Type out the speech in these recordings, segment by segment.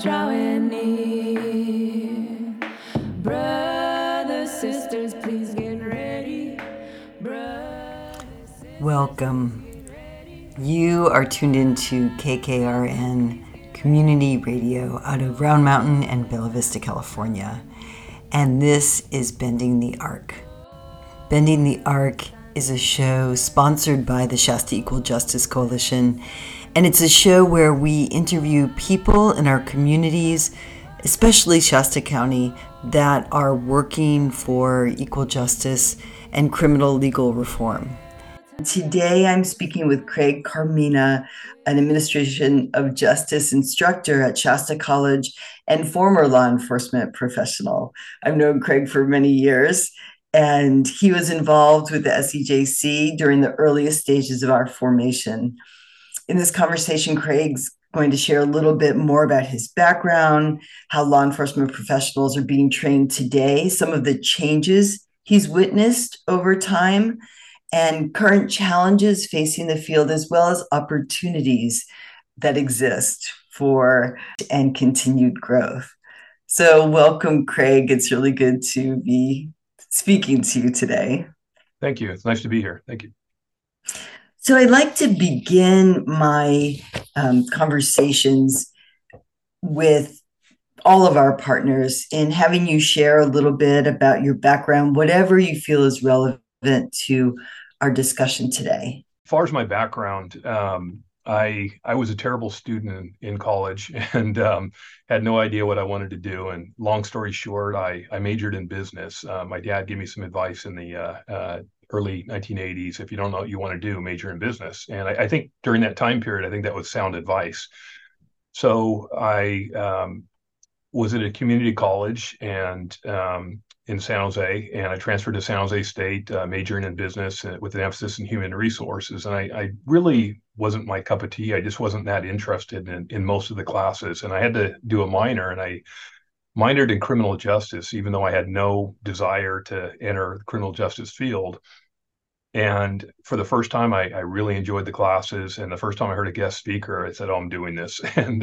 drawing near. Brothers, sisters, please get ready. Welcome. You are tuned into KKRN Community Radio out of Round Mountain and Bella Vista, California. And this is Bending the Arc. Bending the Arc is a show sponsored by the Shasta Equal Justice Coalition. And it's a show where we interview people in our communities, especially Shasta County, that are working for equal justice and criminal legal reform. Today, I'm speaking with Craig Carmina, an Administration of Justice instructor at Shasta College and former law enforcement professional. I've known Craig for many years, and he was involved with the SEJC during the earliest stages of our formation. In this conversation, Craig's going to share a little bit more about his background, how law enforcement professionals are being trained today, some of the changes he's witnessed over time, and current challenges facing the field, as well as opportunities that exist for and continued growth. So welcome, Craig. It's really good to be speaking to you today. Thank you. It's nice to be here. Thank you. So I'd like to begin my conversations with all of our partners in having you share a little bit about your background, whatever you feel is relevant to our discussion today. As far as my background, I was a terrible student in college and had no idea what I wanted to do. And long story short, I majored in business. My dad gave me some advice in the early 1980s. If you don't know what you want to do, major in business. And I think during that time period, I think that was sound advice. So I was at a community college and in San Jose, and I transferred to San Jose State, majoring in business with an emphasis in human resources. And I really wasn't my cup of tea. I just wasn't that interested in most of the classes. And I had to do a minor, and I minored in criminal justice, even though I had no desire to enter the criminal justice field. And for the first time, I really enjoyed the classes. And the first time I heard a guest speaker, I said, oh, I'm doing this. And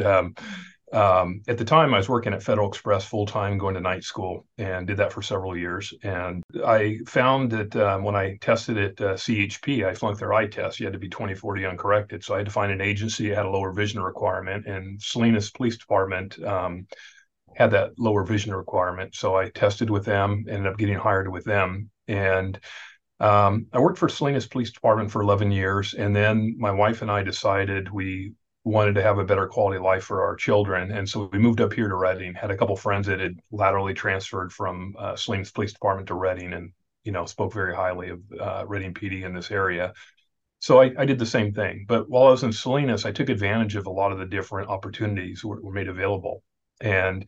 at the time, I was working at Federal Express full-time, going to night school, and did that for several years. And I found that when I tested at CHP, I flunked their eye test. You had to be 20/40 uncorrected. So I had to find an agency that had a lower vision requirement. And Salinas Police Department had that lower vision requirement. So I tested with them, ended up getting hired with them. And I worked for Salinas Police Department for 11 years. And then my wife and I decided we wanted to have a better quality of life for our children. And so we moved up here to Redding, had a couple friends that had laterally transferred from Salinas Police Department to Redding and, spoke very highly of Redding PD in this area. So I did the same thing. But while I was in Salinas, I took advantage of a lot of the different opportunities were made available. And,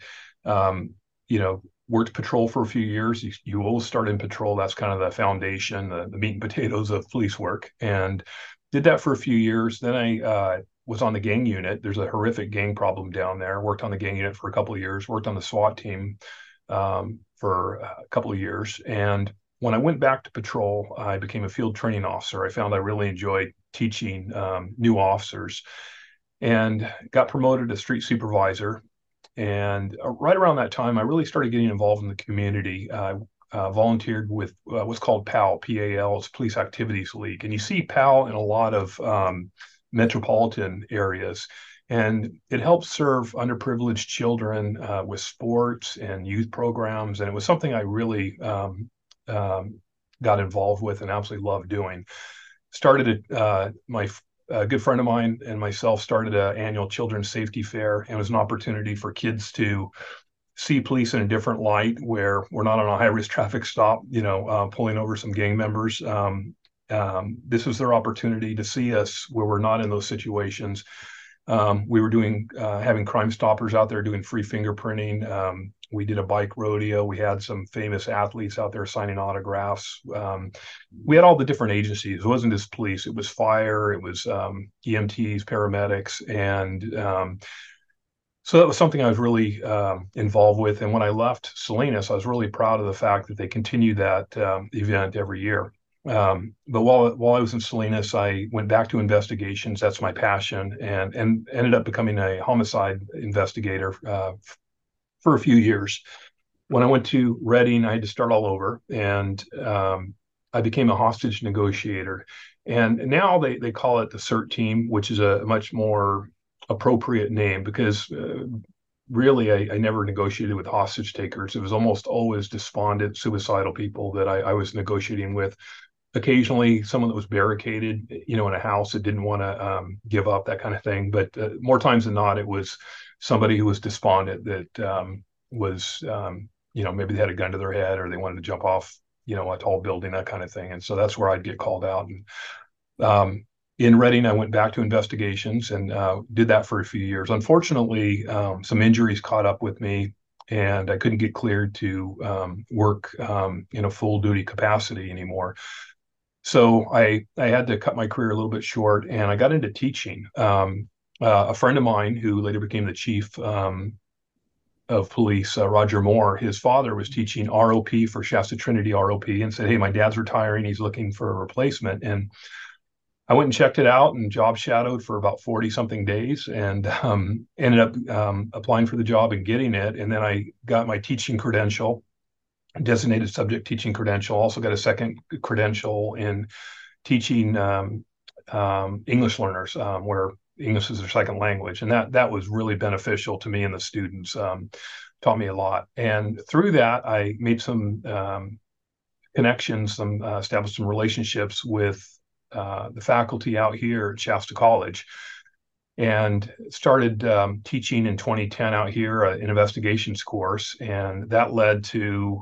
worked patrol for a few years. You always start in patrol. That's kind of the foundation, the meat and potatoes of police work. And did that for a few years. Then I was on the gang unit. There's a horrific gang problem down there. Worked on the gang unit for a couple of years. Worked on the SWAT team for a couple of years. And when I went back to patrol, I became a field training officer. I found I really enjoyed teaching new officers and got promoted to street supervisor. And right around that time, I really started getting involved in the community. Volunteered with what's called PAL, P-A-L, it's Police Activities League. And you see PAL in a lot of metropolitan areas. And it helps serve underprivileged children with sports and youth programs. And it was something I really got involved with and absolutely loved doing. Started at a good friend of mine and myself started an annual children's safety fair, and it was an opportunity for kids to see police in a different light, where we're not on a high-risk traffic stop, pulling over some gang members. This was their opportunity to see us where we're not in those situations. We were having Crime Stoppers out there doing free fingerprinting. We did a bike rodeo. We had some famous athletes out there signing autographs. We had all the different agencies. It wasn't just police. It was fire. It was EMTs, paramedics. And so that was something I was really involved with. And when I left Salinas, I was really proud of the fact that they continue that event every year. But while I was in Salinas, I went back to investigations. That's my passion, and ended up becoming a homicide investigator for a few years. When I went to Redding, I had to start all over, and I became a hostage negotiator. And now they call it the CERT team, which is a much more appropriate name because really I never negotiated with hostage takers. It was almost always despondent, suicidal people that I was negotiating with. Occasionally, someone that was barricaded, in a house that didn't want to give up, that kind of thing. But more times than not, it was somebody who was despondent that was, maybe they had a gun to their head or they wanted to jump off, a tall building, that kind of thing. And so that's where I'd get called out. And in Redding, I went back to investigations and did that for a few years. Unfortunately, some injuries caught up with me, and I couldn't get cleared to work in a full duty capacity anymore. So I had to cut my career a little bit short, and I got into teaching. A friend of mine who later became the chief of police, Roger Moore, his father was teaching ROP for Shasta Trinity ROP, and said, "Hey, my dad's retiring. He's looking for a replacement." And I went and checked it out and job shadowed for about 40 something days, and ended up applying for the job and getting it. And then I got my teaching credential, designated subject teaching credential, also got a second credential in teaching English learners, where English is their second language. And that was really beneficial to me and the students, taught me a lot. And through that, I made some connections, established some relationships with the faculty out here at Shasta College, and started teaching in 2010 out here an investigations course. And that led to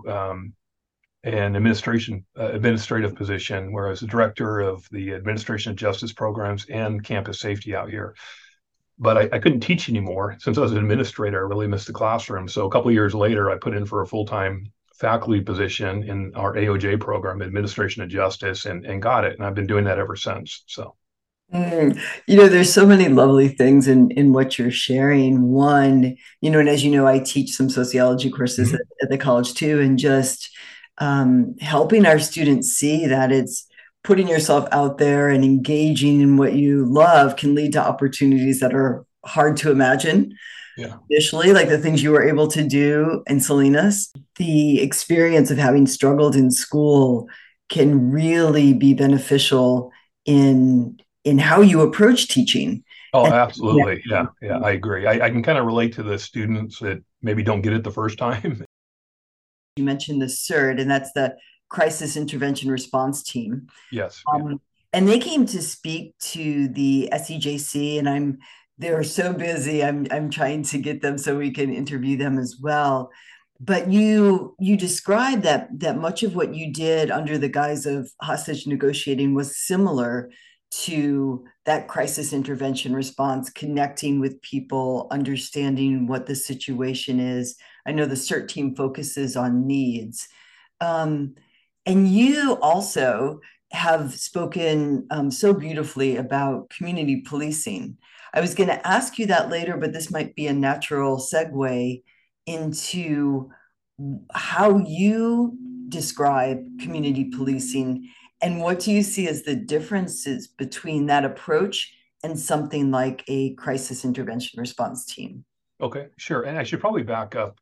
an administrative position where I was the director of the Administration of Justice Programs and campus safety out here. But I couldn't teach anymore. Since I was an administrator, I really missed the classroom. So a couple of years later, I put in for a full-time faculty position in our AOJ program, Administration of Justice, and got it. And I've been doing that ever since. So. There's so many lovely things in what you're sharing. One, and as you know, I teach some sociology courses at the college too, and just helping our students see that it's putting yourself out there and engaging in what you love can lead to opportunities that are hard to imagine. Yeah. Initially, like the things you were able to do in Salinas, the experience of having struggled in school can really be beneficial in how you approach teaching. Oh, absolutely. Yeah, I agree. I can kind of relate to the students that maybe don't get it the first time. You mentioned the CERT, and that's the Crisis Intervention Response Team. Yes. And they came to speak to the SEJC, and they're so busy. I'm trying to get them so we can interview them as well. But you described that much of what you did under the guise of hostage negotiating was similar to that crisis intervention response, connecting with people, understanding what the situation is. I know the CERT team focuses on needs. And you also have spoken so beautifully about community policing. I was going to ask you that later, but this might be a natural segue into how you describe community policing, and what do you see as the differences between that approach and something like a crisis intervention response team? Okay, sure. And I should probably back up.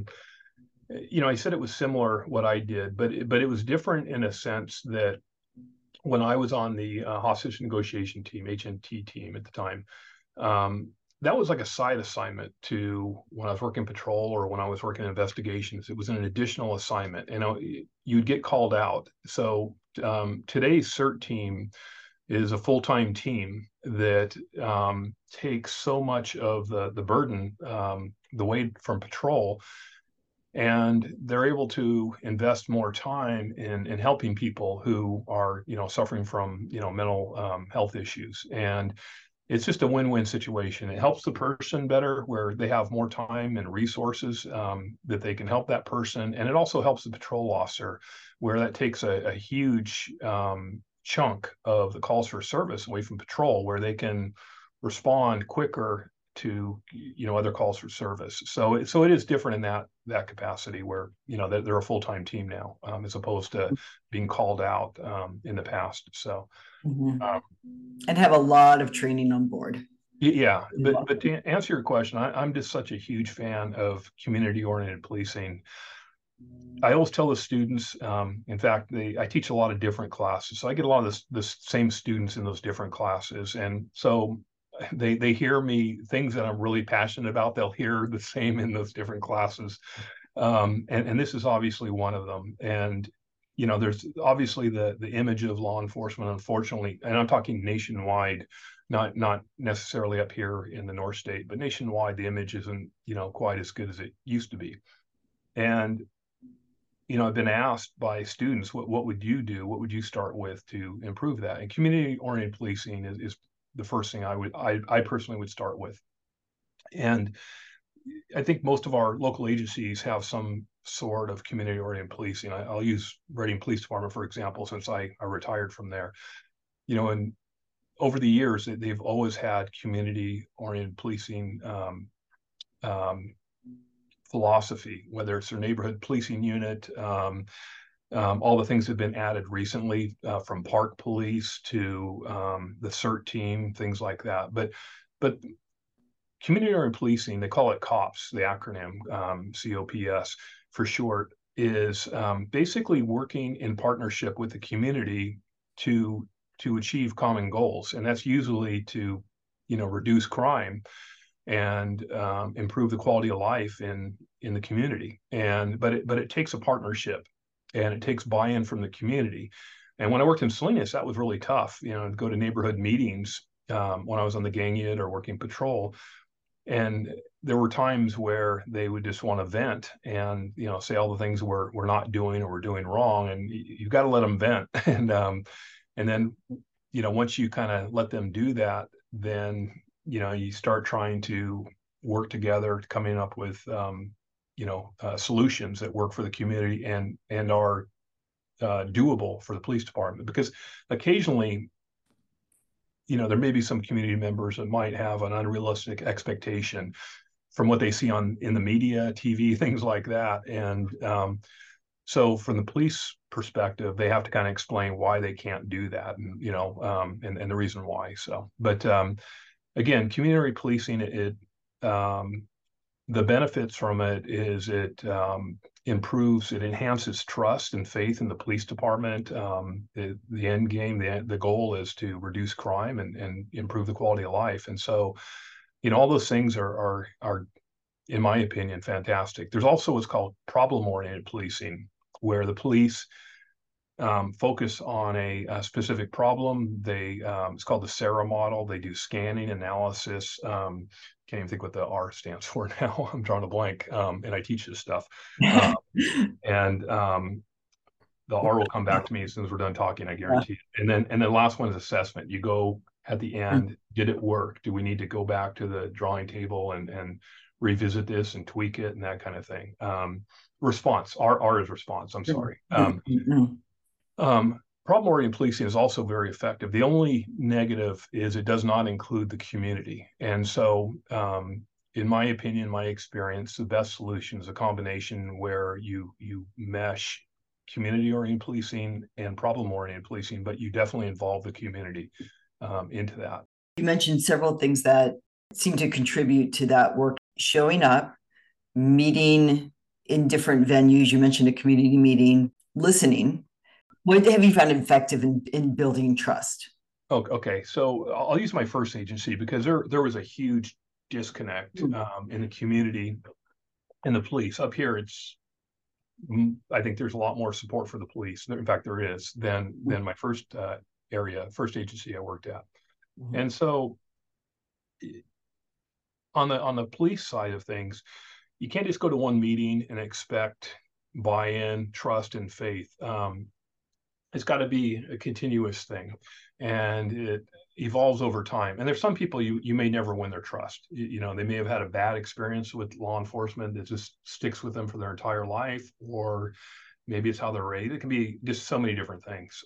I said it was similar what I did, but it was different in a sense that when I was on the hostage negotiation team, HNT team at the time, that was like a side assignment to when I was working patrol or when I was working investigations. It was an additional assignment, and you'd get called out. So today's CERT team is a full-time team that takes so much of the burden, the weight from patrol, and they're able to invest more time in helping people who are suffering from mental health issues. And it's just a win-win situation. It helps the person better where they have more time and resources that they can help that person. And it also helps the patrol officer where that takes a huge chunk of the calls for service away from patrol, where they can respond quicker to other calls for service. So it is different in that capacity where that they're a full-time team now, as opposed to being called out in the past. So and have a lot of training on board. Yeah, but to answer your question, I'm just such a huge fan of community-oriented policing. I always tell the students, in fact, I teach a lot of different classes, so I get a lot of the same students in those different classes, and so they hear me things that I'm really passionate about. They'll hear the same in those different classes, and this is obviously one of them. And there's obviously the image of law enforcement, unfortunately, and I'm talking nationwide, not necessarily up here in the North State, but nationwide, the image isn't quite as good as it used to be. And I've been asked by students, what would you do? What would you start with to improve that? And community-oriented policing is the first thing I personally would start with. And I think most of our local agencies have some sort of community-oriented policing. I'll use Reading Police Department, for example, since I retired from there. And over the years, they've always had community-oriented policing philosophy, whether it's their neighborhood policing unit, all the things have been added recently, from park police to the CERT team, things like that. But community-oriented policing, they call it COPS, the acronym, COPS for short, is basically working in partnership with the community to achieve common goals, and that's usually to reduce crime and improve the quality of life in the community. But it takes a partnership, and it takes buy-in from the community. And when I worked in Salinas, that was really tough. To go to neighborhood meetings when I was on the gang unit or working patrol, and there were times where they would just want to vent and say all the things we're not doing or we're doing wrong, and you've got to let them vent. And then once you kind of let them do that, then you start trying to work together, coming up with solutions that work for the community and are doable for the police department. Because occasionally, there may be some community members that might have an unrealistic expectation from what they see in the media, TV, things like that. And so from the police perspective, they have to kind of explain why they can't do that, and and the reason why. So, but again, community policing, the benefits from it is it improves, it enhances trust and faith in the police department. The end game, the goal is to reduce crime and improve the quality of life. And so, all those things are, in my opinion, fantastic. There's also what's called problem-oriented policing, where the police focus on a specific problem. It's called the SARA model. They do scanning, analysis. Can't even think what the R stands for now. I'm drawing a blank, and I teach this stuff. And the R will come back to me as soon as we're done talking, I guarantee it. And then the last one is assessment. You go at the end, did it work? Do we need to go back to the drawing table and revisit this and tweak it and that kind of thing? Response, R is response, I'm sorry. Problem-oriented policing is also very effective. The only negative is it does not include the community. And so, in my opinion, my experience, the best solution is a combination where you mesh community-oriented policing and problem-oriented policing, but you definitely involve the community into that. You mentioned several things that seem to contribute to that work: showing up, meeting in different venues. You mentioned a community meeting, listening. What have you found effective in building trust? Okay. So I'll use my first agency because there was a huge disconnect in the community and the police. Up here, I think there's a lot more support for the police. In fact, there is than my first agency I worked at. And so on the police side of things, you can't just go to one meeting and expect buy-in, trust, and faith. It's got to be a continuous thing, and it evolves over time. And there's some people you may never win their trust. They may have had a bad experience with law enforcement that just sticks with them for their entire life, or maybe it's how they're raised. It can be just so many different things.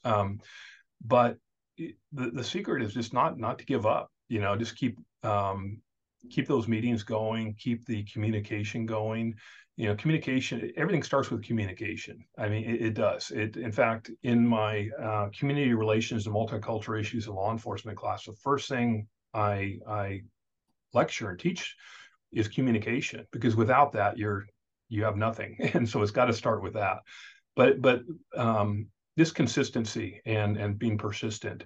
But the secret is just not to give up. Just keep keep those meetings going, keep the communication going. Communication, everything starts with communication. I mean, it does. In fact, in my community relations and multicultural issues in law enforcement class, the first thing I lecture and teach is communication, because without that, you have nothing. And so it's got to start with that. But this consistency and being persistent.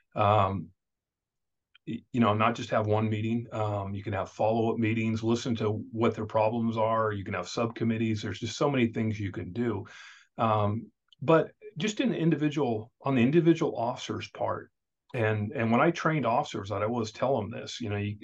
Not just have one meeting. You can have follow-up meetings, listen to what their problems are. You can have subcommittees. There's just so many things you can do. But just on the individual officer's part, and when I trained officers, I'd always tell them this,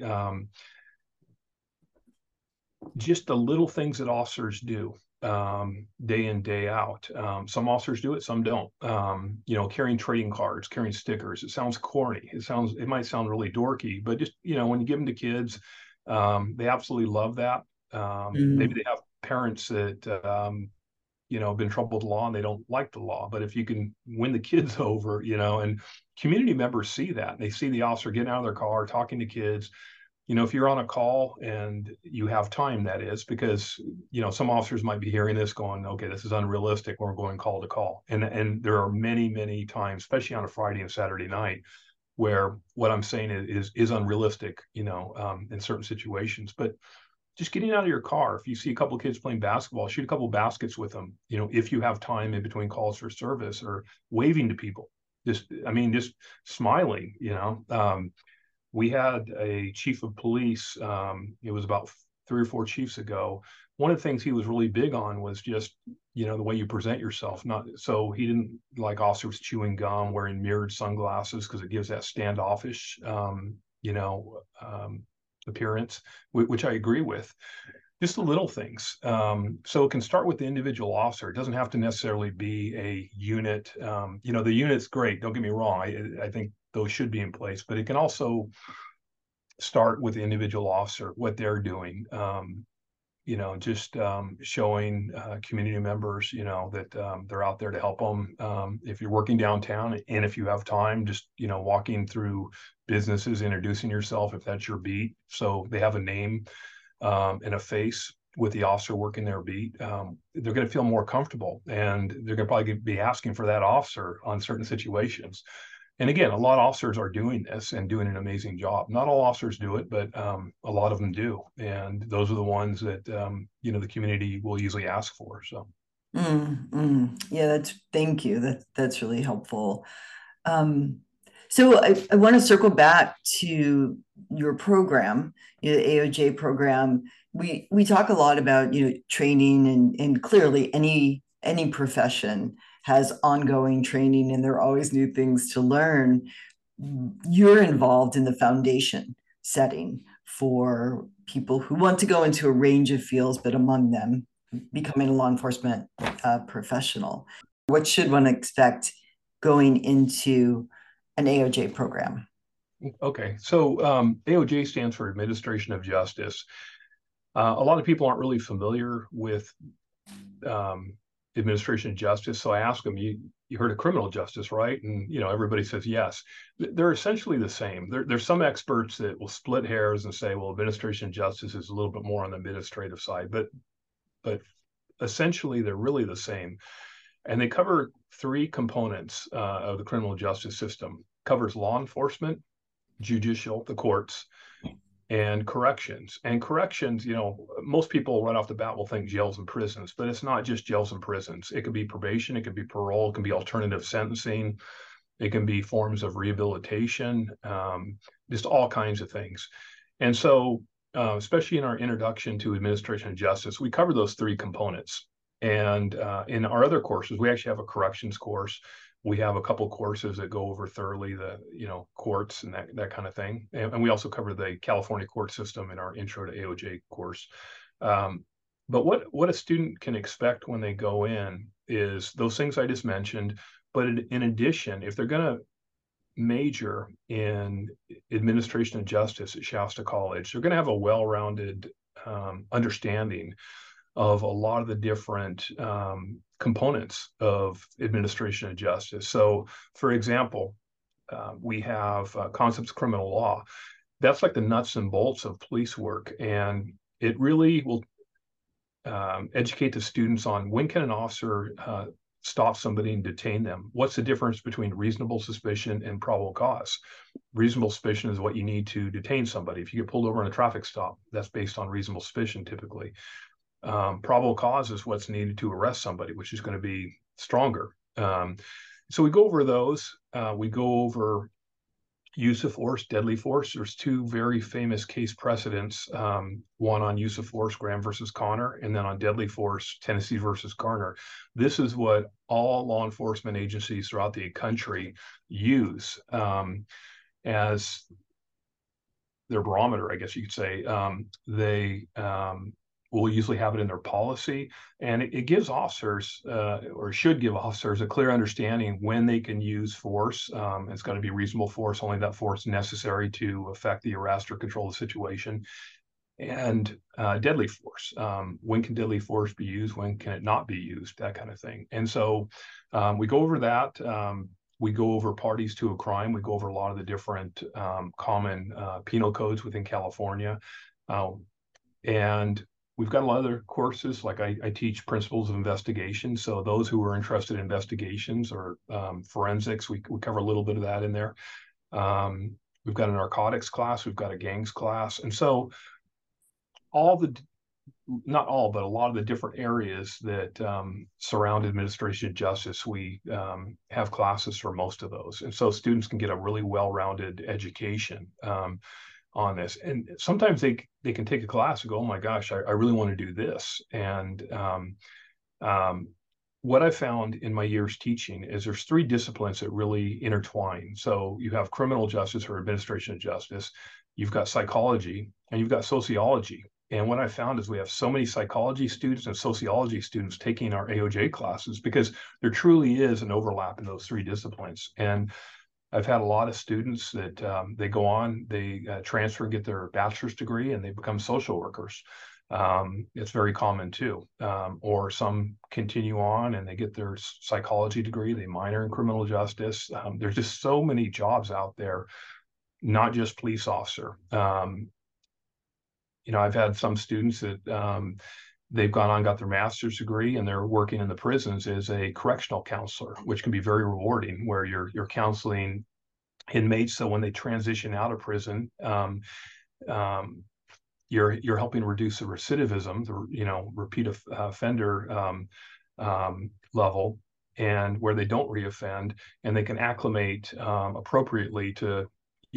just the little things that officers do day in, day out. Some officers do it, some don't. Carrying trading cards, carrying stickers. It sounds corny. It might sound really dorky, but just, when you give them to kids, they absolutely love that. Maybe they have parents that, been in trouble with the law and they don't like the law. But if you can win the kids over, and community members see that, and they see the officer getting out of their car, talking to kids. If you're on a call and you have time, that is, because, some officers might be hearing this going, okay, this is unrealistic. We're going call to call. And there are many, many times, especially on a Friday and Saturday night, where what I'm saying is unrealistic, in certain situations. But just getting out of your car, if you see a couple of kids playing basketball, shoot a couple of baskets with them, if you have time in between calls for service, or waving to people, just smiling, we had a chief of police. It was about 3 or 4 chiefs ago. One of the things he was really big on was just, the way you present yourself. So he didn't like officers chewing gum, wearing mirrored sunglasses, because it gives that standoffish, appearance, which I agree with. Just the little things. So it can start with the individual officer. It doesn't have to necessarily be a unit. The unit's great. Don't get me wrong. I think those should be in place, but it can also start with the individual officer, what they're doing. Just showing community members, that they're out there to help them. If you're working downtown, and if you have time, just, walking through businesses, introducing yourself, if that's your beat, so they have a name and a face with the officer working their beat. They're going to feel more comfortable, and they're going to probably be asking for that officer on certain situations. And again, a lot of officers are doing this and doing an amazing job. Not all officers do it, but a lot of them do. And those are the ones that, the community will usually ask for. So. Yeah, thank you. That's really helpful. So I want to circle back to your program, the AOJ program. We talk a lot about, training, and clearly any profession has ongoing training, and there are always new things to learn. You're involved in the foundation setting for people who want to go into a range of fields, but among them, becoming a law enforcement professional. What should one expect going into an AOJ program? Okay, so AOJ stands for Administration of Justice. A lot of people aren't really familiar with administration of justice. So I ask them, you heard of criminal justice, right? And, everybody says yes. They're essentially the same. There's some experts that will split hairs and say, well, administration of justice is a little bit more on the administrative side, but essentially they're really the same. And they cover 3 components of the criminal justice system. Covers law enforcement, judicial, the courts, and corrections. And corrections, most people right off the bat will think jails and prisons, but it's not just jails and prisons. It could be probation, it could be parole, it can be alternative sentencing, it can be forms of rehabilitation, just all kinds of things. And so, especially in our introduction to administration of justice, we cover those 3 components. And in our other courses, we actually have a corrections course. We have a couple courses that go over thoroughly the, courts and that kind of thing. And we also cover the California court system in our intro to AOJ course. But what a student can expect when they go in is those things I just mentioned. But in addition, if they're going to major in administration of justice at Shasta College, they're going to have a well-rounded understanding of a lot of the different components of administration of justice. So, for example, we have concepts of criminal law. that's like the nuts and bolts of police work. And it really will educate the students on when can an officer stop somebody and detain them. What's the difference between reasonable suspicion and probable cause? Reasonable suspicion is what you need to detain somebody. If you get pulled over in a traffic stop, that's based on reasonable suspicion typically. Probable cause is what's needed to arrest somebody, which is going to be stronger. So we go over those. We go over use of force, deadly force. There's two very famous case precedents, one on use of force, Graham versus Connor, and then on deadly force, Tennessee versus Garner. This is what all law enforcement agencies throughout the country use as their barometer, I guess you could say. They will usually have it in their policy, and it gives officers, or should give officers, a clear understanding when they can use force. It's got to be reasonable force, only that force necessary to affect the arrest or control the situation. And deadly force. When can deadly force be used? When can it not be used? That kind of thing. And so we go over that. We go over parties to a crime. We go over a lot of the different common penal codes within California. And we've got a lot of other courses, like I teach principles of investigation. So those who are interested in investigations or forensics, we cover a little bit of that in there. We've got a narcotics class, we've got a gangs class. And so not all, but a lot of the different areas that surround administration of justice, we have classes for most of those. And so students can get a really well-rounded education on this. And sometimes they can take a class and go, oh my gosh, I really want to do this. And what I found in my years teaching is there's three disciplines that really intertwine. So you have criminal justice or administration of justice, you've got psychology, and you've got sociology. And what I found is we have so many psychology students and sociology students taking our AOJ classes because there truly is an overlap in those three disciplines. And I've had a lot of students that they go on, they transfer and get their bachelor's degree, and they become social workers. It's very common too. Or some continue on and they get their psychology degree, they minor in criminal justice. There's just so many jobs out there, not just police officer. I've had some students that they've gone on, got their master's degree, and they're working in the prisons as a correctional counselor, which can be very rewarding, where you're counseling inmates. So when they transition out of prison, you're helping reduce the recidivism, the repeat offender level, and where they don't reoffend, and they can acclimate appropriately to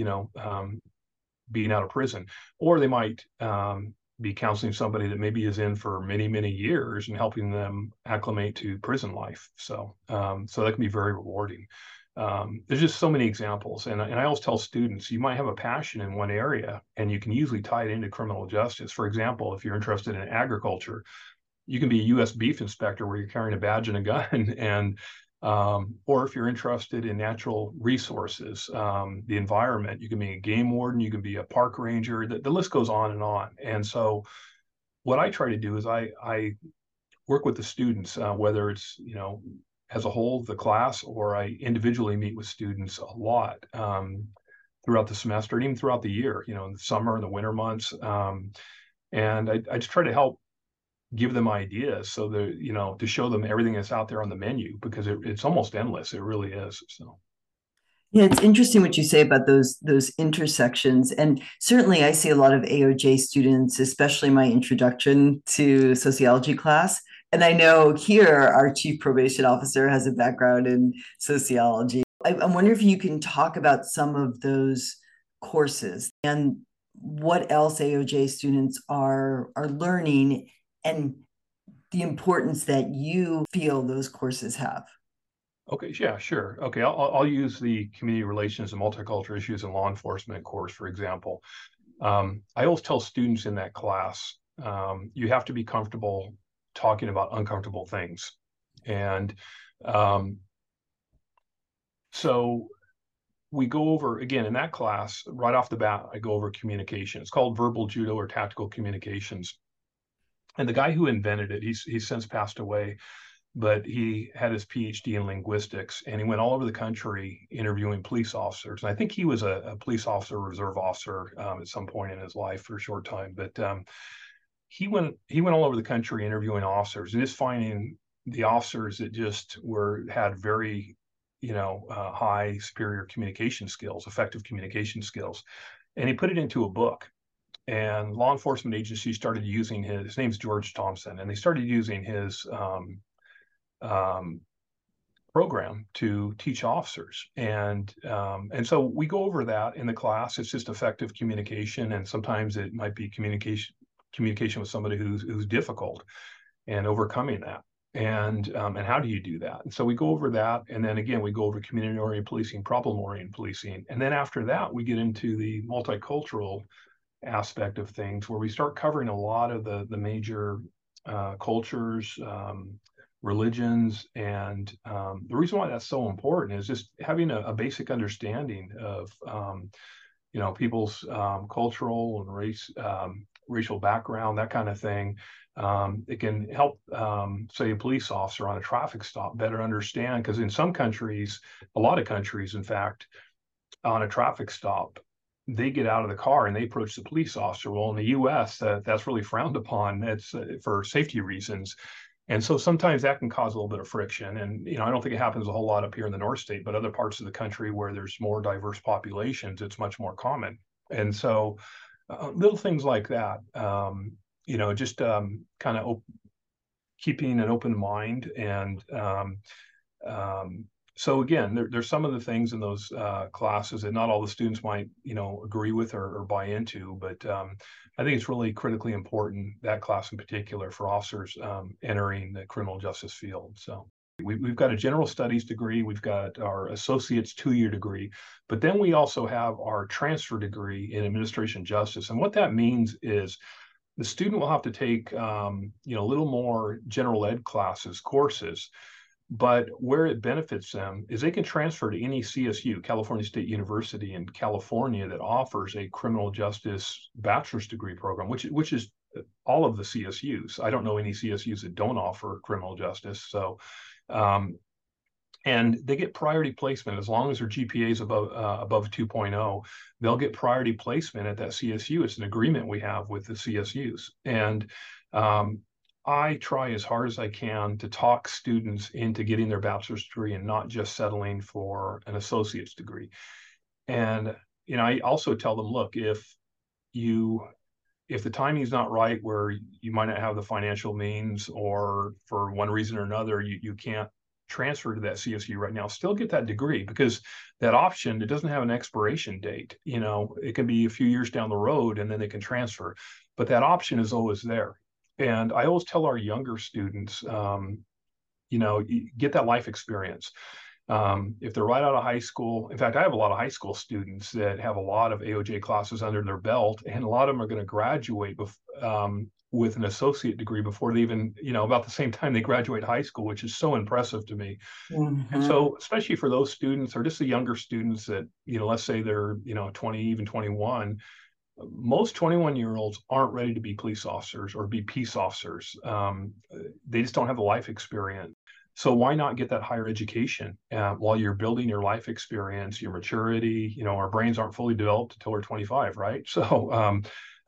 being out of prison. Or they might be counseling somebody that maybe is in for many, many years and helping them acclimate to prison life. So that can be very rewarding. There's just so many examples. And I always tell students, you might have a passion in one area and you can usually tie it into criminal justice. For example, if you're interested in agriculture, you can be a U.S. beef inspector where you're carrying a badge and a gun, and or if you're interested in natural resources, the environment, you can be a game warden, you can be a park ranger, the list goes on and on. And so what I try to do is I work with the students, whether it's, as a whole, the class, or I individually meet with students a lot throughout the semester and even throughout the year, in the summer and the winter months. And I just try to help give them ideas so that, to show them everything that's out there on the menu, because it's almost endless. It really is. So. Yeah, it's interesting what you say about those intersections. And certainly I see a lot of AOJ students, especially my introduction to sociology class. And I know here our chief probation officer has a background in sociology. I'm wondering if you can talk about some of those courses and what else AOJ students are learning and the importance that you feel those courses have. Okay, yeah, sure. Okay, I'll use the community relations and multicultural issues in law enforcement course, for example. I always tell students in that class, you have to be comfortable talking about uncomfortable things. And so we go over, again, in that class, right off the bat, I go over communication. It's called verbal judo or tactical communications. And the guy who invented it, he's since passed away. but he had his PhD in linguistics, and he went all over the country interviewing police officers. And I think he was a police officer, reserve officer at some point in his life for a short time. But he went all over the country interviewing officers and just finding the officers that just had very, high superior communication skills, effective communication skills, and he put it into a book. And law enforcement agencies started using his name's George Thompson, and they started using his program to teach officers. And so we go over that in the class. It's just effective communication, and sometimes it might be communication with somebody who's difficult, and overcoming that. And how do you do that? And so we go over that, and then again we go over community-oriented policing, problem-oriented policing, and then after that we get into the multicultural aspect of things, where we start covering a lot of the major cultures, religions. And the reason why that's so important is just having a basic understanding of people's cultural and racial background, that kind of thing. It can help, say, a police officer on a traffic stop better understand, because in some countries, a lot of countries, in fact, on a traffic stop, they get out of the car and they approach the police officer. Well, in the U.S., that's really frowned upon. It's for safety reasons. And so sometimes that can cause a little bit of friction. And, I don't think it happens a whole lot up here in the North State, but other parts of the country where there's more diverse populations, it's much more common. And so little things like that, just kind of keeping an open mind. And so again, there's some of the things in those classes that not all the students might, agree with or buy into, but I think it's really critically important, that class in particular, for officers entering the criminal justice field. So we've got a general studies degree, we've got our associate's 2-year degree, but then we also have our transfer degree in administration justice. And what that means is the student will have to take, a little more general ed courses. But where it benefits them is they can transfer to any CSU, California State University in California, that offers a criminal justice bachelor's degree program, which is all of the CSUs. I don't know any CSUs that don't offer criminal justice. So, and they get priority placement as long as their GPA is above 2.0. They'll get priority placement at that CSU. It's an agreement we have with the CSUs, and I try as hard as I can to talk students into getting their bachelor's degree and not just settling for an associate's degree. And, I also tell them, look, if the timing is not right, where you might not have the financial means, or for one reason or another, you can't transfer to that CSU right now, still get that degree, because that option, it doesn't have an expiration date. It can be a few years down the road and then they can transfer, but that option is always there. And I always tell our younger students, get that life experience. If they're right out of high school, in fact, I have a lot of high school students that have a lot of AOJ classes under their belt, and a lot of them are going to graduate with an associate degree before they even, about the same time they graduate high school, which is so impressive to me. Mm-hmm. And so, especially for those students, or just the younger students that, let's say they're, 20, even 21, most 21-year-olds aren't ready to be police officers or be peace officers. They just don't have the life experience. So why not get that higher education while you're building your life experience, your maturity? Our brains aren't fully developed until we're 25, right? So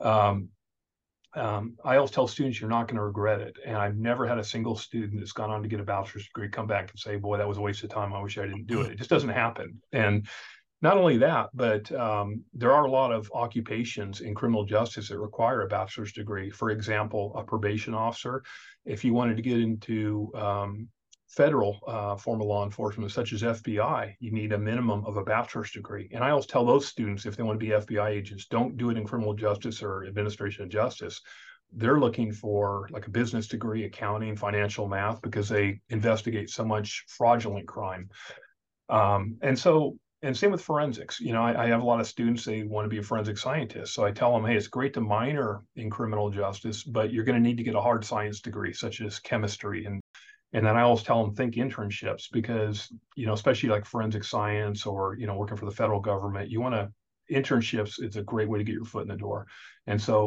I always tell students, you're not going to regret it. And I've never had a single student that's gone on to get a bachelor's degree come back and say, boy, that was a waste of time. I wish I didn't do it. It just doesn't happen. And not only that, but there are a lot of occupations in criminal justice that require a bachelor's degree. For example, a probation officer. If you wanted to get into federal form of law enforcement, such as FBI, you need a minimum of a bachelor's degree. And I always tell those students, if they want to be FBI agents, don't do it in criminal justice or administration of justice. They're looking for like a business degree, accounting, financial math, because they investigate so much fraudulent crime. And same with forensics. I have a lot of students, they want to be a forensic scientist. So I tell them, hey, it's great to minor in criminal justice, but you're going to need to get a hard science degree, such as chemistry. And then I always tell them, think internships, because, especially like forensic science or, working for the federal government, internships, it's a great way to get your foot in the door. And so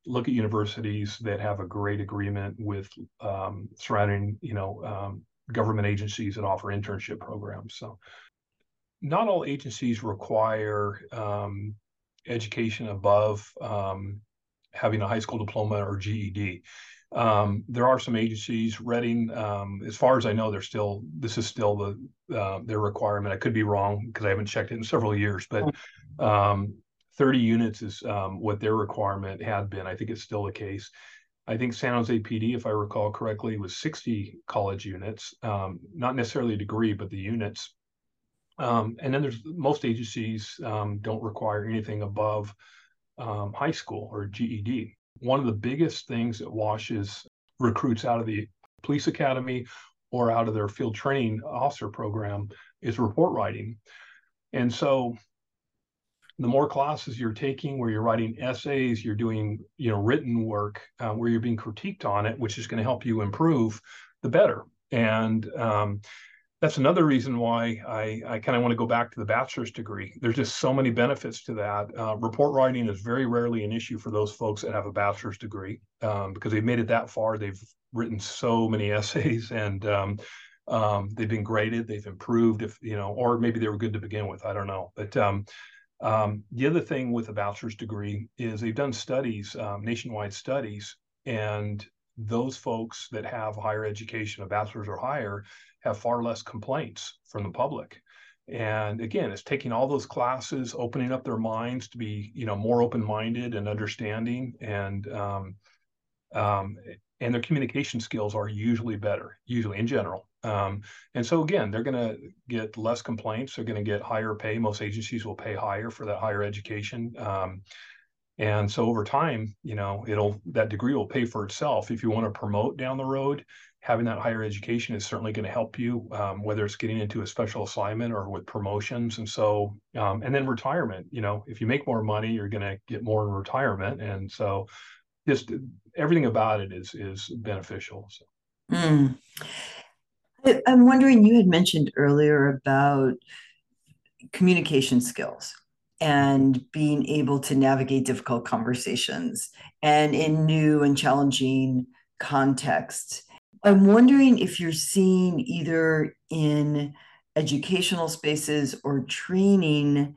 look at universities that have a great agreement with surrounding, government agencies that offer internship programs. So not all agencies require education above having a high school diploma or GED. There are some agencies, Reading, as far as I know, this is still their requirement. I could be wrong because I haven't checked it in several years, but 30 units is what their requirement had been. I think it's still the case. I think San Jose PD, if I recall correctly, was 60 college units, not necessarily a degree, but the units. And then there's most agencies don't require anything above high school or GED. One of the biggest things that washes recruits out of the police academy or out of their field training officer program is report writing. And so the more classes you're taking where you're writing essays, you're doing written work where you're being critiqued on it, which is going to help you improve, the better. And that's another reason why I kind of want to go back to the bachelor's degree. There's just so many benefits to that. Report writing is very rarely an issue for those folks that have a bachelor's degree because they've made it that far. They've written so many essays and they've been graded, they've improved, or maybe they were good to begin with. I don't know. But the other thing with a bachelor's degree is they've done studies, nationwide studies, and those folks that have higher education, a bachelor's or higher, have far less complaints from the public. And again, it's taking all those classes, opening up their minds to be, more open-minded and understanding, and their communication skills are usually better, in general. And so again, they're going to get less complaints. They're going to get higher pay. Most agencies will pay higher for that higher education. And so over time, that degree will pay for itself. If you want to promote down the road, having that higher education is certainly going to help you, whether it's getting into a special assignment or with promotions. And so, and then retirement, if you make more money, you're going to get more in retirement. And so just everything about it is beneficial. So. I'm wondering, you had mentioned earlier about communication skills and being able to navigate difficult conversations and in new and challenging contexts. I'm wondering if you're seeing either in educational spaces or training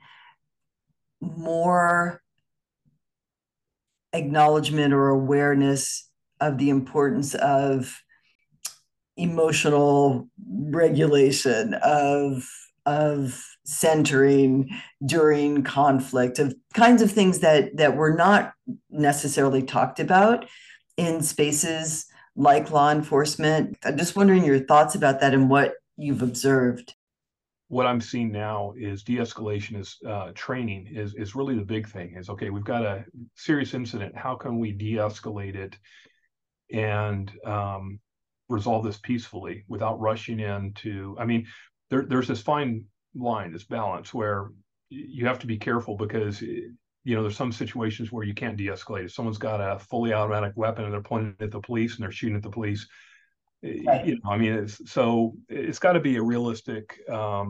more acknowledgement or awareness of the importance of emotional regulation, of centering during conflict, of kinds of things that were not necessarily talked about in spaces like law enforcement. I'm just wondering your thoughts about that and what you've observed. What I'm seeing now is de-escalation is training is really the big thing. Is okay, we've got a serious incident. How can we de-escalate it and resolve this peacefully without rushing into? I mean, there's this fine line, this balance where you have to be careful because there's some situations where you can't de-escalate. If someone's got a fully automatic weapon and they're pointing at the police and they're shooting at the police, right. It's got to be a realistic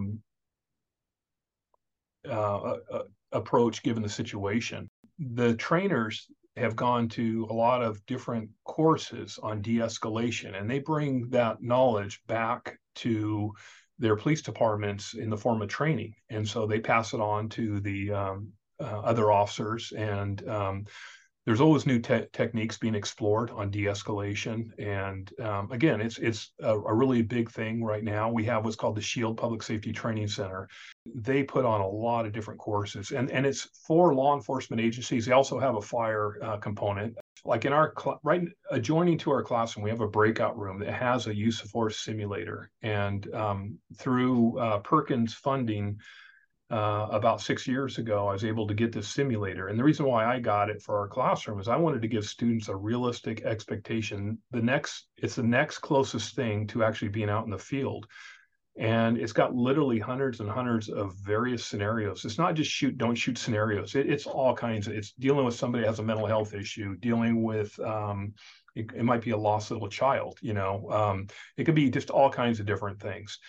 approach given the situation. The trainers have gone to a lot of different courses on de-escalation, and they bring that knowledge back to their police departments in the form of training. And so they pass it on to the other officers, and there's always new techniques being explored on de-escalation. And again, it's a really big thing right now. We have what's called the SHIELD Public Safety Training Center. They put on a lot of different courses, and it's for law enforcement agencies. They also have a fire component. Like in our right adjoining to our classroom, we have a breakout room that has a use of force simulator. And through Perkins funding, about 6 years ago, I was able to get this simulator. And the reason why I got it for our classroom is I wanted to give students a realistic expectation. It's the next closest thing to actually being out in the field. And it's got literally hundreds and hundreds of various scenarios. It's not just shoot, don't shoot scenarios. It's all kinds of, it's dealing with somebody that has a mental health issue, dealing with, it might be a lost little child, it could be just all kinds of different things.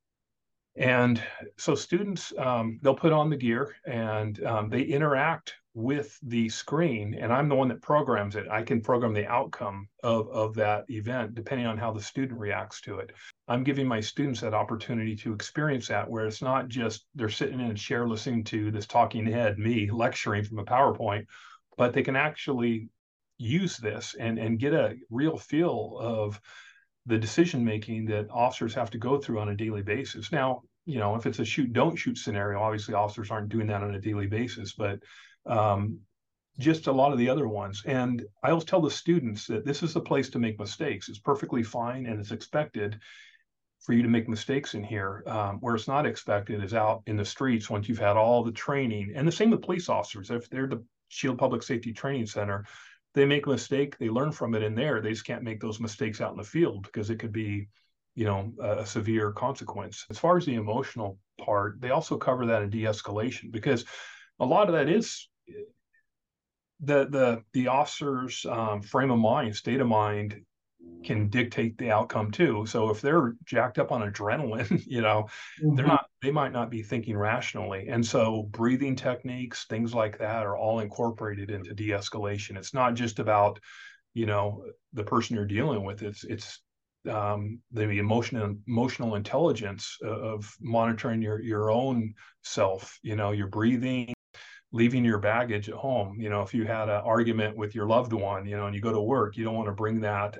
And so students, they'll put on the gear and they interact with the screen, and I'm the one that programs it. I can program the outcome of that event depending on how the student reacts to it. I'm giving my students that opportunity to experience that, where it's not just they're sitting in a chair listening to this talking head, me lecturing from a PowerPoint, but they can actually use this and get a real feel of the decision making that officers have to go through on a daily basis. Now, if it's a shoot, don't shoot scenario, obviously officers aren't doing that on a daily basis, but um, just a lot of the other ones. And I always tell the students that this is the place to make mistakes. It's perfectly fine and it's expected for you to make mistakes in here. Where it's not expected is out in the streets once you've had all the training. And the same with police officers. If they're the Shield Public Safety Training Center, they make a mistake, they learn from it in there. They just can't make those mistakes out in the field because it could be, a severe consequence. As far as the emotional part, they also cover that in de-escalation, because a lot of that is the officer's frame of mind, state of mind can dictate the outcome too. So if they're jacked up on adrenaline, they might not be thinking rationally. And so breathing techniques, things like that are all incorporated into de-escalation. It's not just about, the person you're dealing with. It's the emotional intelligence of monitoring your own self, your breathing, leaving your baggage at home. If you had an argument with your loved one, and you go to work, you don't want to bring that,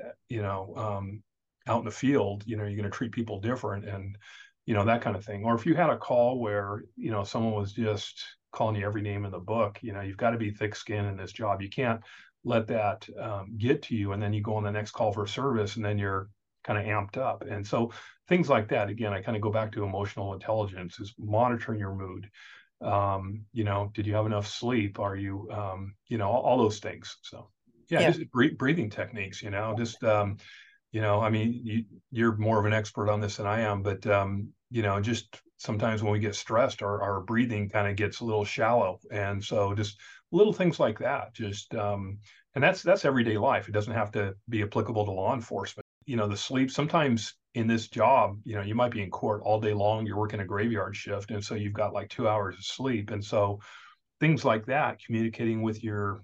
out in the field. You're going to treat people different, and that kind of thing. Or if you had a call where someone was just calling you every name in the book, you've got to be thick-skinned in this job. You can't let that get to you, and then you go on the next call for service, and then you're kind of amped up. And so things like that, again, I kind of go back to emotional intelligence, is monitoring your mood. Did you have enough sleep? Are you, all those things. So just breathing techniques, I mean, you're more of an expert on this than I am, but, just sometimes when we get stressed, our breathing kind of gets a little shallow. And so just little things like that, and that's everyday life. It doesn't have to be applicable to law enforcement. The sleep, sometimes in this job, you might be in court all day long, you're working a graveyard shift, and so you've got like 2 hours of sleep. And so things like that, communicating with your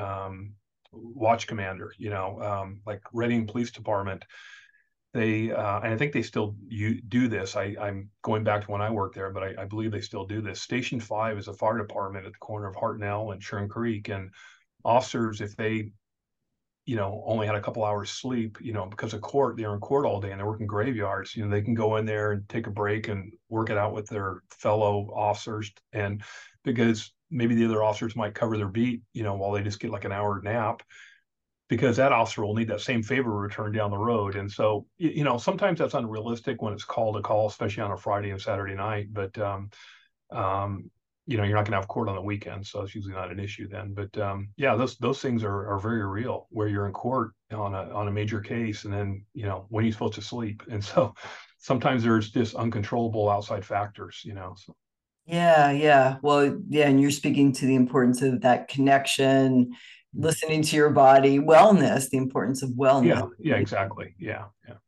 watch commander, like Reading Police Department, they and I think they still do this. I'm going back to when I worked there, but I believe they still do this. Station 5 is a fire department at the corner of Hartnell and Churn Creek, and officers, if they only had a couple hours sleep, because of court, they're in court all day and they're working graveyards, they can go in there and take a break and work it out with their fellow officers. And because maybe the other officers might cover their beat, while they just get like an hour nap, because that officer will need that same favor return down the road. And so, sometimes that's unrealistic when it's call to call, especially on a Friday and Saturday night. But, you're not going to have court on the weekend, so it's usually not an issue then. But those things are very real, where you're in court on a major case, and then when you're supposed to sleep, and so sometimes there's just uncontrollable outside factors. So. Yeah. Well, yeah, and you're speaking to the importance of that connection, listening to your body, wellness, the importance of wellness. Yeah, exactly. Yeah.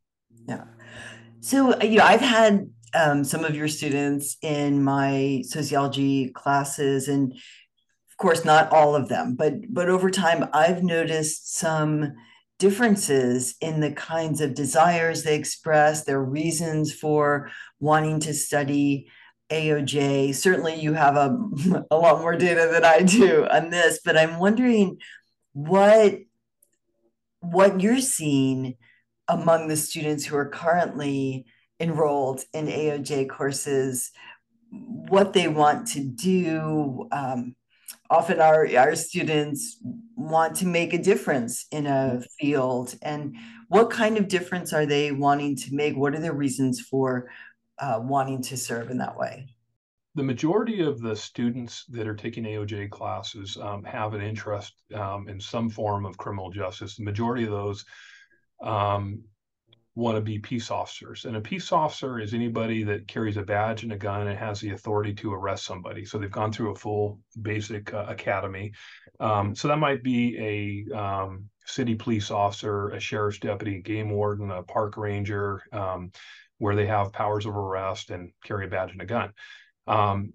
So, I've had some of your students in my sociology classes, and of course, not all of them, but over time, I've noticed some differences in the kinds of desires they express, their reasons for wanting to study AOJ. Certainly, you have a lot more data than I do on this, but I'm wondering what you're seeing among the students who are currently enrolled in AOJ courses, what they want to do. Often our students want to make a difference in a field, and what kind of difference are they wanting to make? What are their reasons for wanting to serve in that way? The majority of the students that are taking AOJ classes have an interest in some form of criminal justice. The majority of those want to be peace officers. And a peace officer is anybody that carries a badge and a gun and has the authority to arrest somebody. So they've gone through a full basic academy. So that might be a city police officer, a sheriff's deputy, game warden, a park ranger, where they have powers of arrest and carry a badge and a gun.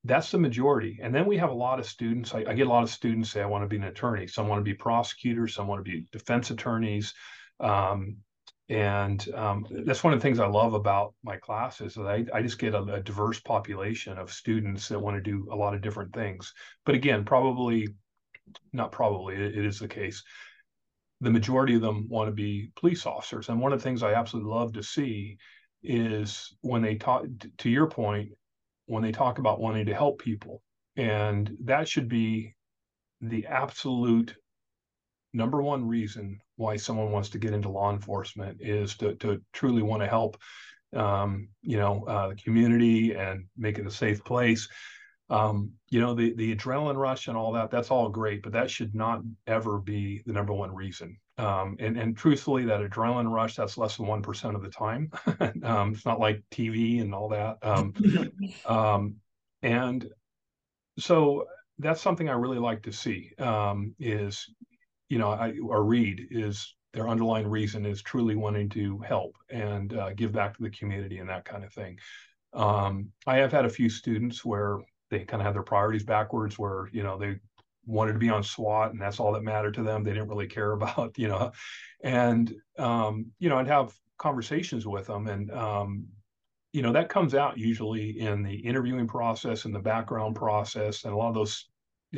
That's the majority. And then we have a lot of students. I get a lot of students say, I want to be an attorney. Some want to be prosecutors. Some want to be defense attorneys. Um, and that's one of the things I love about my classes, that I just get a diverse population of students that want to do a lot of different things. But again, not probably, it is the case. The majority of them want to be police officers. And one of the things I absolutely love to see is when they talk, to your point, when they talk about wanting to help people. And that should be the absolute number one reason why someone wants to get into law enforcement, is to truly want to help the community and make it a safe place. The adrenaline rush and all that, that's all great, but that should not ever be the number one reason. And truthfully, that adrenaline rush, that's less than 1% of the time. It's not like TV and all that. And so that's something I really like to see, is, or read, is their underlying reason is truly wanting to help and give back to the community and that kind of thing. I have had a few students where they kind of have their priorities backwards, where, they wanted to be on SWAT and that's all that mattered to them. They didn't really care about, and, I'd have conversations with them, and, that comes out usually in the interviewing process and the background process. And a lot of those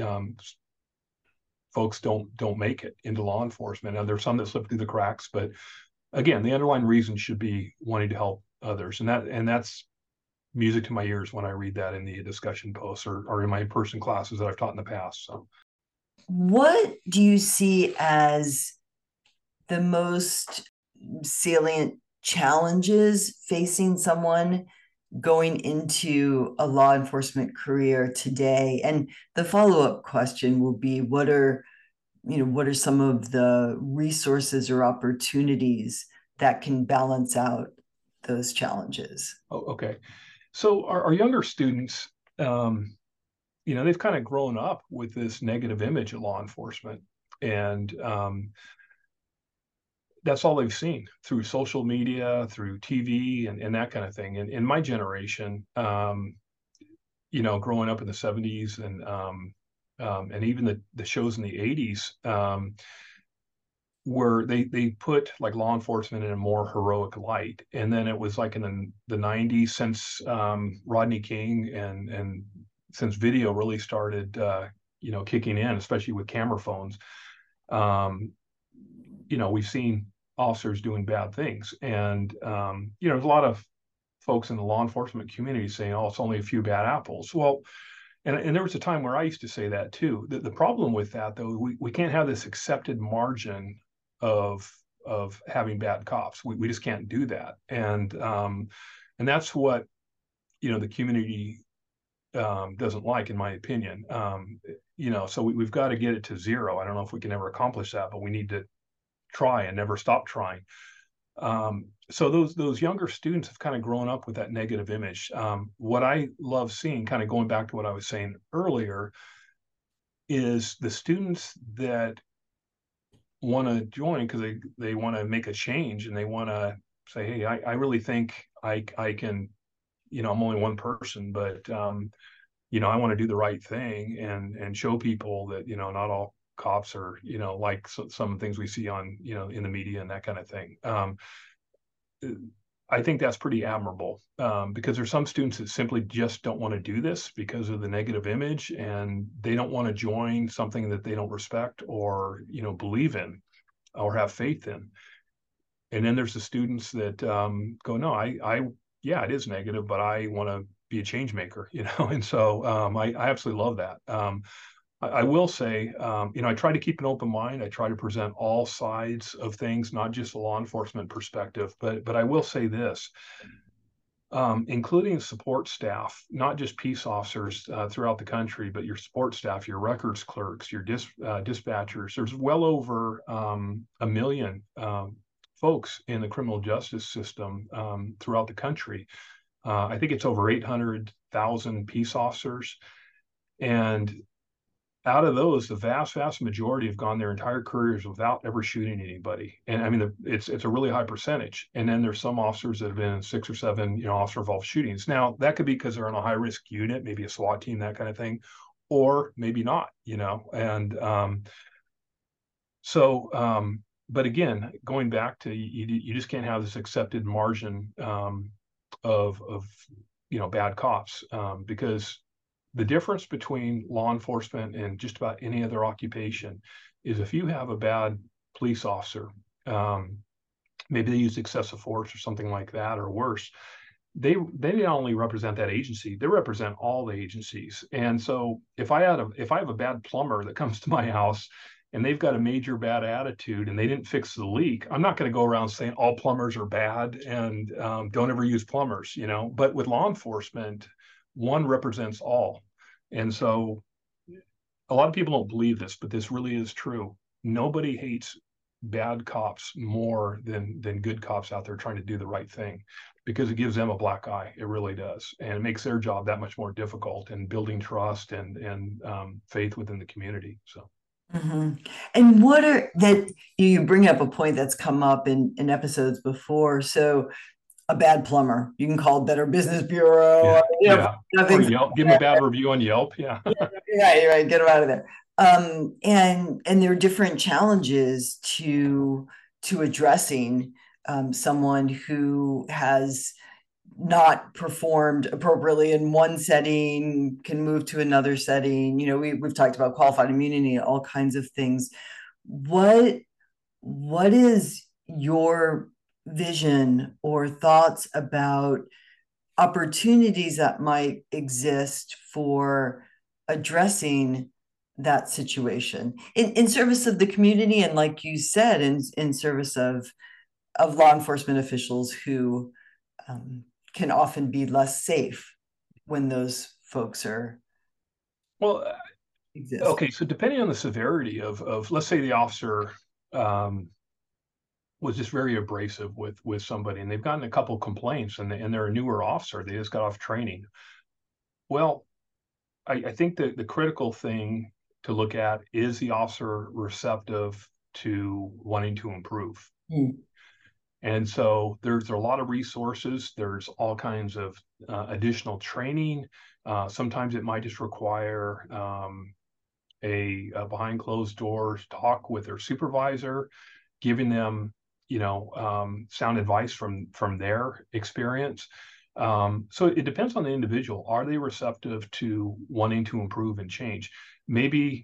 folks don't make it into law enforcement. And there's some that slip through the cracks, but again, the underlying reason should be wanting to help others. And that's music to my ears when I read that in the discussion posts or in my in-person classes that I've taught in the past. So, what do you see as the most salient challenges facing someone going into a law enforcement career today? And the follow-up question will be, what are some of the resources or opportunities that can balance out those challenges? Oh, okay. So our younger students, they've kind of grown up with this negative image of law enforcement. And that's all they've seen through social media, through TV, and that kind of thing. And in my generation, growing up in the 70s and even the shows in the 80s, where they put like law enforcement in a more heroic light. And then it was like in the 90s, since Rodney King and since video really started, kicking in, especially with camera phones, we've seen officers doing bad things. And, there's a lot of folks in the law enforcement community saying, oh, it's only a few bad apples. Well, and there was a time where I used to say that too. The problem with that, though, we can't have this accepted margin of having bad cops. We just can't do that. And that's what, the community doesn't like, in my opinion. So we've got to get it to zero. I don't know if we can ever accomplish that, but we need to try and never stop trying. So those younger students have kind of grown up with that negative image. What I love seeing, kind of going back to what I was saying earlier, is the students that want to join because they want to make a change, and they want to say, hey, I really think I can, I'm only one person, but I want to do the right thing and show people that, not all cops are, like some things we see on, in the media and that kind of thing. I think that's pretty admirable, because there's some students that simply just don't want to do this because of the negative image, and they don't want to join something that they don't respect or, believe in or have faith in. And then there's the students that go, no, yeah, it is negative, but I want to be a change maker, and so I absolutely love that. I will say, I try to keep an open mind. I try to present all sides of things, not just a law enforcement perspective. But I will say this, including support staff, not just peace officers throughout the country, but your support staff, your records clerks, your dispatchers. There's well over 1 million folks in the criminal justice system throughout the country. I think it's over 800,000 peace officers. And out of those, the vast majority have gone their entire careers without ever shooting anybody. And I mean, it's a really high percentage. And then there's some officers that have been in 6 or 7, officer involved shootings. Now that could be because they're on a high risk unit, maybe a SWAT team, that kind of thing, or maybe not, And but again, going back to you just can't have this accepted margin of bad cops because the difference between law enforcement and just about any other occupation is if you have a bad police officer, maybe they use excessive force or something like that, or worse, they not only represent that agency, they represent all the agencies. And so if I have a bad plumber that comes to my house and they've got a major bad attitude and they didn't fix the leak, I'm not going to go around saying all plumbers are bad and don't ever use plumbers, But with law enforcement, one represents all. And so a lot of people don't believe this, but this really is true. Nobody hates bad cops more than good cops out there trying to do the right thing, because it gives them a black eye. It really does. And it makes their job that much more difficult in building trust and faith within the community. So. Mm-hmm. And what are that you bring up a point that's come up in episodes before. So a bad plumber, you can call Better Business Bureau. Yeah. Or Yelp. Give them a bad review on Yelp. Yeah. Right. Get them out of there. And there are different challenges to addressing someone who has not performed appropriately in one setting, can move to another setting. We've talked about qualified immunity, all kinds of things. What is your vision or thoughts about opportunities that might exist for addressing that situation in service of the community, and like you said, in service of law enforcement officials who can often be less safe when those folks are exist. Okay, so depending on the severity of let's say the officer was just very abrasive with somebody, and they've gotten a couple of complaints, and they're a newer officer, they just got off training. Well, I think that the critical thing to look at is the officer receptive to wanting to improve. And so there's a lot of resources. There's all kinds of additional training. Sometimes it might just require a behind closed doors talk with their supervisor, giving them sound advice from their experience. So it depends on the individual. Are they receptive to wanting to improve and change? Maybe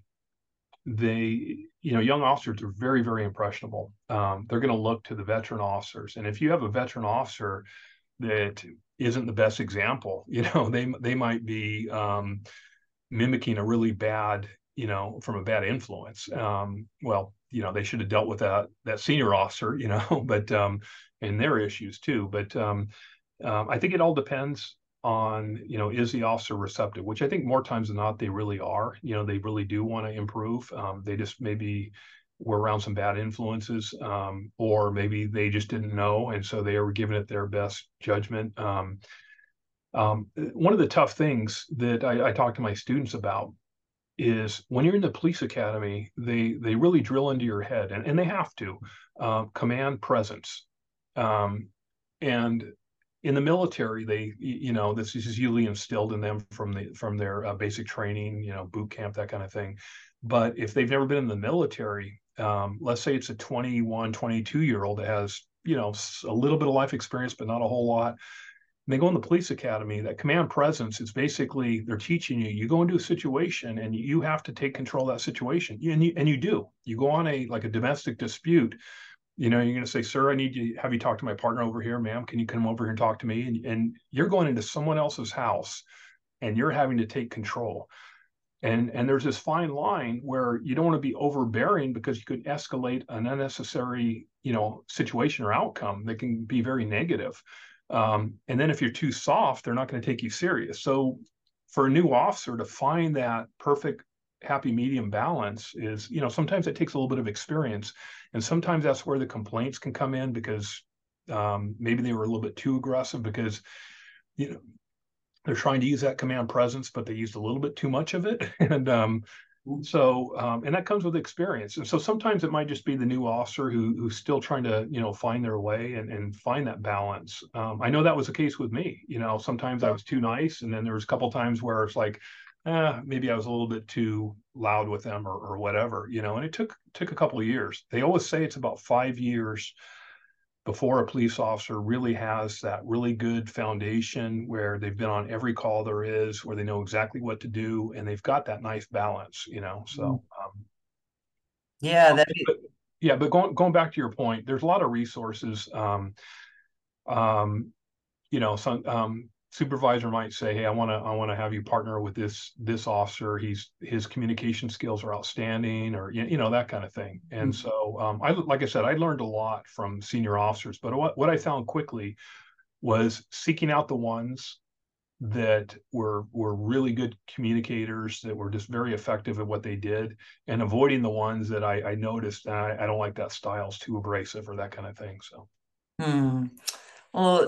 young officers are very, very impressionable. They're going to look to the veteran officers. And if you have a veteran officer that isn't the best example, they might be mimicking a really bad, from a bad influence. They should have dealt with that senior officer, but and their issues too. But I think it all depends on, is the officer receptive, which I think more times than not, they really are. They really do want to improve. They just maybe were around some bad influences, or maybe they just didn't know, and so they were giving it their best judgment. One of the tough things that I talk to my students about is when you're in the police academy, they really drill into your head, and they have to, command presence. And in the military, this is usually instilled in them from their basic training, boot camp, that kind of thing. But if they've never been in the military, let's say it's a 21, 22-year-old that has, a little bit of life experience, but not a whole lot. And they go in the police academy, that command presence, it's basically, they're teaching you go into a situation and you have to take control of that situation. And you do. You go on a domestic dispute. You're going to say, sir, I need to have you talk to my partner over here. Ma'am, can you come over here and talk to me? And you're going into someone else's house and you're having to take control. And there's this fine line where you don't want to be overbearing, because you could escalate an unnecessary, situation or outcome that can be very negative. And then if you're too soft, they're not going to take you serious. So for a new officer to find that perfect happy medium balance is, sometimes it takes a little bit of experience. And sometimes that's where the complaints can come in, because maybe they were a little bit too aggressive, because, they're trying to use that command presence, but they used a little bit too much of it. And So, and that comes with experience. And so sometimes it might just be the new officer who's still trying to, find their way and find that balance. I know that was the case with me. Sometimes I was too nice, and then there was a couple times where it's like, maybe I was a little bit too loud with them or whatever. And it took a couple of years. They always say it's about 5 years before a police officer really has that really good foundation where they've been on every call there is, where they know exactly what to do, and they've got that nice balance. So, Yeah, but yeah, but going back to your point, there's a lot of resources. Um, some supervisor might say, "Hey, I want to have you partner with this officer. His communication skills are outstanding," or that kind of thing. And so, like I said, I learned a lot from senior officers. But what I found quickly was seeking out the ones that were really good communicators, that were just very effective at what they did, and avoiding the ones that I noticed I don't like that style's too abrasive or that kind of thing. So. Well,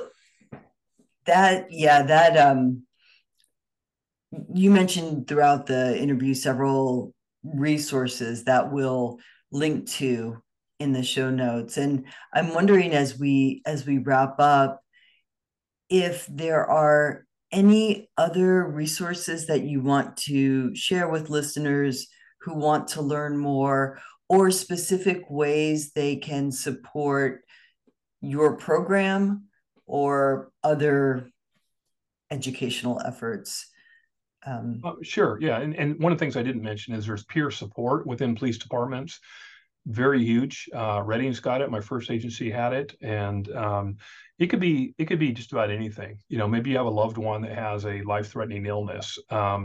that you mentioned throughout the interview several resources that we'll link to in the show notes. And I'm wondering, as we wrap up, if there are any other resources that you want to share with listeners who want to learn more, or specific ways they can support your program or other educational efforts. Sure, yeah, and one of the things I didn't mention is there's peer support within police departments. Very huge. Redding's got it. My first agency had it, and it could be just about anything. Maybe you have a loved one that has a life-threatening illness.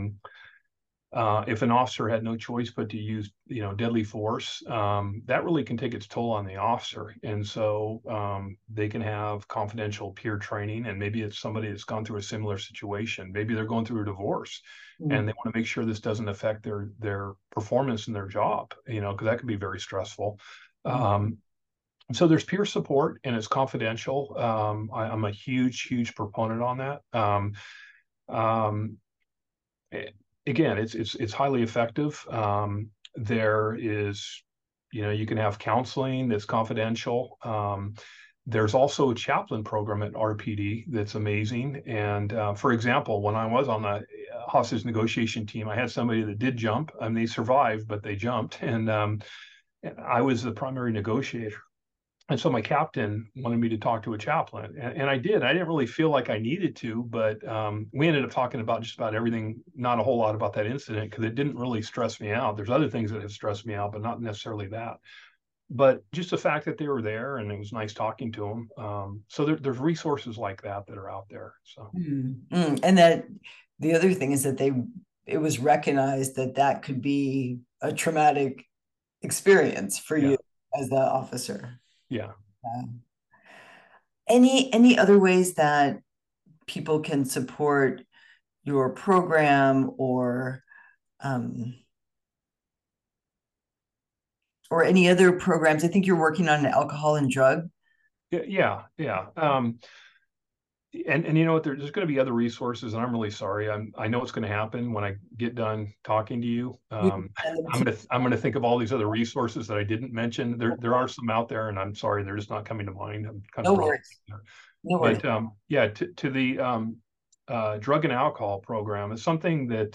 If an officer had no choice but to use, deadly force, that really can take its toll on the officer. And so they can have confidential peer training, and maybe it's somebody that's gone through a similar situation. Maybe they're going through a divorce, and they want to make sure this doesn't affect their performance in their job, because that can be very stressful. So there's peer support, and it's confidential. I'm a huge proponent on that. Um, Again, it's highly effective. There is, you can have counseling that's confidential. There's also a chaplain program at RPD that's amazing. And for example, when I was on the hostage negotiation team, I had somebody that did jump. I mean, they survived, but they jumped, and I was the primary negotiator. And so my captain wanted me to talk to a chaplain, and I did. I didn't really feel like I needed to, but we ended up talking about just about everything, not a whole lot about that incident, because it didn't really stress me out. There's other things that have stressed me out, but not necessarily that. But just the fact that they were there, and it was nice talking to them. So there's resources like that are out there. So. And that the other thing is that it was recognized that could be a traumatic experience for you as the officer. Yeah. Any other ways that people can support your program, or any other programs? I think you're working on an alcohol and drug. Yeah. And you know what? There's going to be other resources, and I'm really sorry. I know what's going to happen when I get done talking to you. I'm gonna think of all these other resources that I didn't mention. There are some out there, and I'm sorry, they're just not coming to mind. I'm kind of No worries. But yeah, to the drug and alcohol program is something that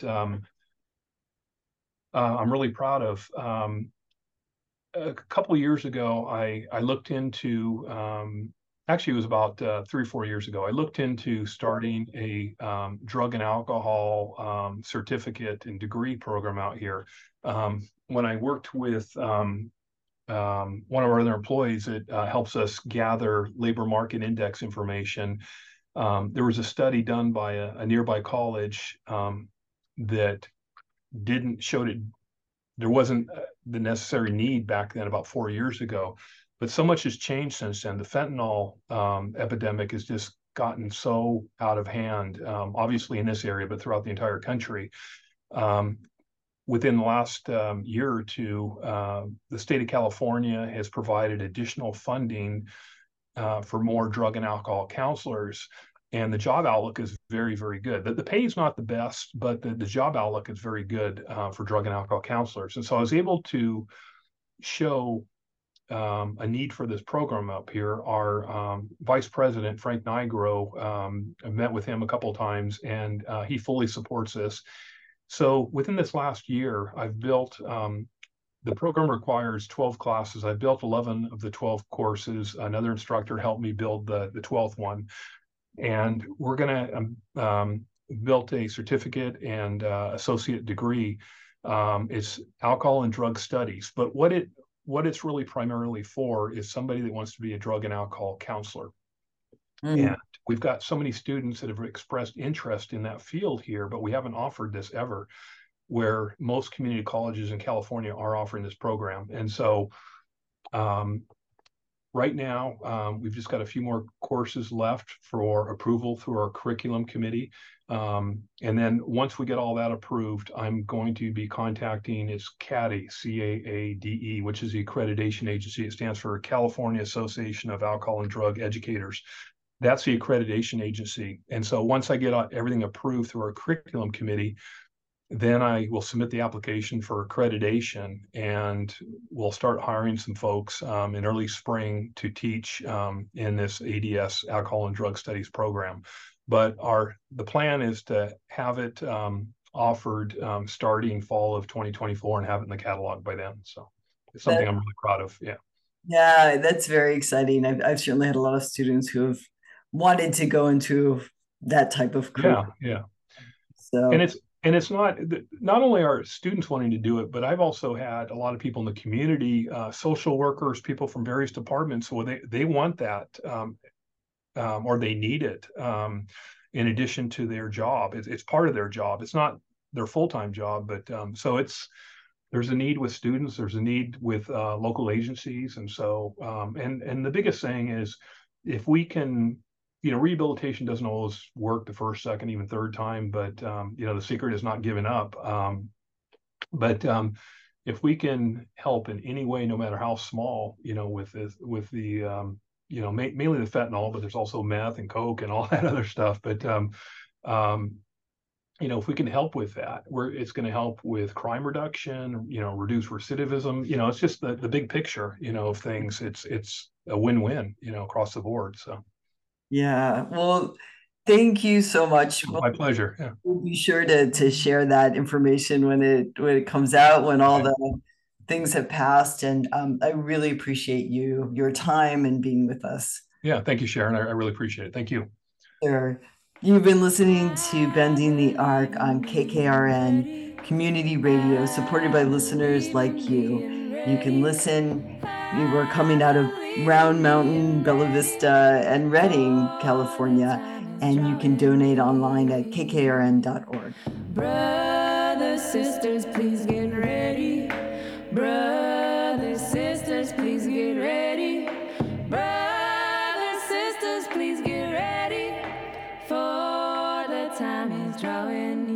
I'm really proud of. A couple of years ago, I looked into, actually it was about 3 or 4 years ago, I looked into starting a drug and alcohol certificate and degree program out here. When I worked with one of our other employees that helps us gather labor market index information, there was a study done by a nearby college that showed it. There wasn't the necessary need back then, about 4 years ago, but so much has changed since then. The fentanyl epidemic has just gotten so out of hand, obviously in this area, but throughout the entire country. Within the last year or two, the state of California has provided additional funding for more drug and alcohol counselors. and the job outlook is very, very good. The pay is not the best, but the job outlook is very good for drug and alcohol counselors. And so I was able to show a need for this program up here. Our vice president, Frank Nigro, I met with him a couple of times, and he fully supports this. So within this last year, I've built, the program requires 12 classes. I built 11 of the 12 courses. Another instructor helped me build the 12th one. And we're going to build a certificate and associate degree. It's alcohol and drug studies. But what it's really primarily for is somebody that wants to be a drug and alcohol counselor. And we've got so many students that have expressed interest in that field here, but we haven't offered this ever, where most community colleges in California are offering this program. And so right now, we've just got a few more courses left for approval through our curriculum committee. And then once we get all that approved, I'm going to be contacting its CAADE, C-A-A-D-E, which is the accreditation agency. It stands for California Association of Alcohol and Drug Educators. That's the accreditation agency. And so once I get everything approved through our curriculum committee, then I will submit the application for accreditation, and we'll start hiring some folks in early spring to teach in this ADS, Alcohol and Drug Studies program. But the plan is to have it offered starting fall of 2024 and have it in the catalog by then. So it's something I'm really proud of. Yeah. Yeah, that's very exciting. I've certainly had a lot of students who have wanted to go into that type of career. Yeah. So and it's not only are students wanting to do it, but I've also had a lot of people in the community, social workers, people from various departments, so they want that or they need it in addition to their job. It's part of their job. It's not their full-time job, but so there's a need with students. There's a need with local agencies, and so and the biggest thing is if we can. Rehabilitation doesn't always work the first, second, even third time, but the secret is not giving up. But if we can help in any way, no matter how small, with the mainly the fentanyl, but there's also meth and coke and all that other stuff. But if we can help with that, it's going to help with crime reduction, reduce recidivism. It's just the big picture, of things. It's a win-win, across the board. So. Yeah, well, thank you so much. My pleasure. Yeah. We'll be sure to share that information when it comes out, when all the things have passed. And I really appreciate your time and being with us. Yeah, thank you, Sharon. I really appreciate it. Thank you. Sure. You've been listening to Bending the Arc on KKRN Community Radio, supported by listeners like you. You can listen. We're coming out of Round Mountain, Bella Vista, and Redding, California, and you can donate online at kkrn.org. Brothers, sisters, please get ready. Brothers, sisters, please get ready. Brothers, sisters, please get ready. For the time is drawing